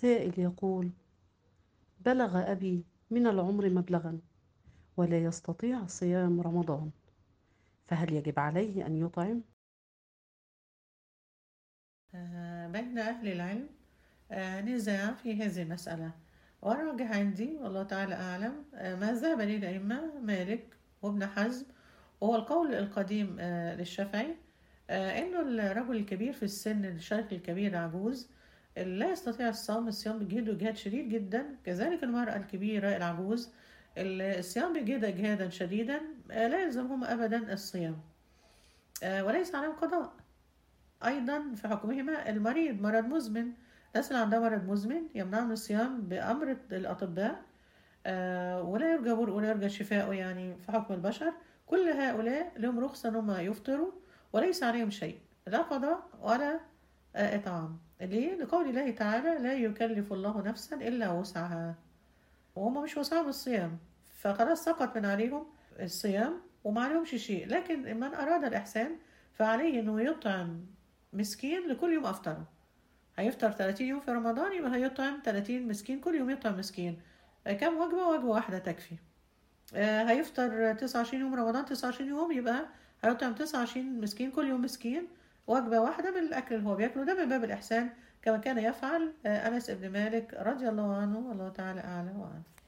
سائل يقول: بلغ أبي من العمر مبلغا ولا يستطيع صيام رمضان، فهل يجب عليه أن يطعم؟ بين أهل العلم نزاع في هذه المسألة، والراجح عندي والله تعالى أعلم ما ذهب إليه الأئمة مالك وابن حزم، وهو القول القديم للشافعي، إنه الرجل الكبير في السن، الشيخ الكبير العجوز، لا يستطيع الصيام بيجهده إجهاد شديد جدا. كذلك المرأة الكبيرة العجوز، الصيام بيجهد إجهادا شديدا، لا يلزمهم أبدا الصيام، وليس عليهم قضاء. أيضا في حكمهما المريض، مرض مزمن، الناس اللي عندها مرض مزمن يمنعهم من الصيام بأمر الأطباء، ولا يرجى شفاؤه يعني في حكم البشر. كل هؤلاء لهم رخصة أنهم يفطروا وليس عليهم شيء، لا قضاء ولا إطعام. ليه؟ لقول الله تعالى: لا يكلف الله نفسا إلا وسعها، وهم مش وسعهم الصيام، فخلاص سقط من عليهم الصيام وما عليهمش شيء. لكن من أراد الإحسان فعليه أنه يطعم مسكين لكل يوم أفطره. هيفطر 30 يوم في رمضان، يبقى هيطعم 30 مسكين، كل يوم يطعم مسكين. كم وجبة؟ وجبة واحدة تكفي. هيفطر 29 يوم رمضان، 29 يوم، يبقى هيطعم 29 مسكين، كل يوم مسكين، وجبة واحدة من الأكل اللي هو بياكله. ده من باب الإحسان، كما كان يفعل أنس بن مالك رضي الله عنه، والله تعالى أعلى وأعلم.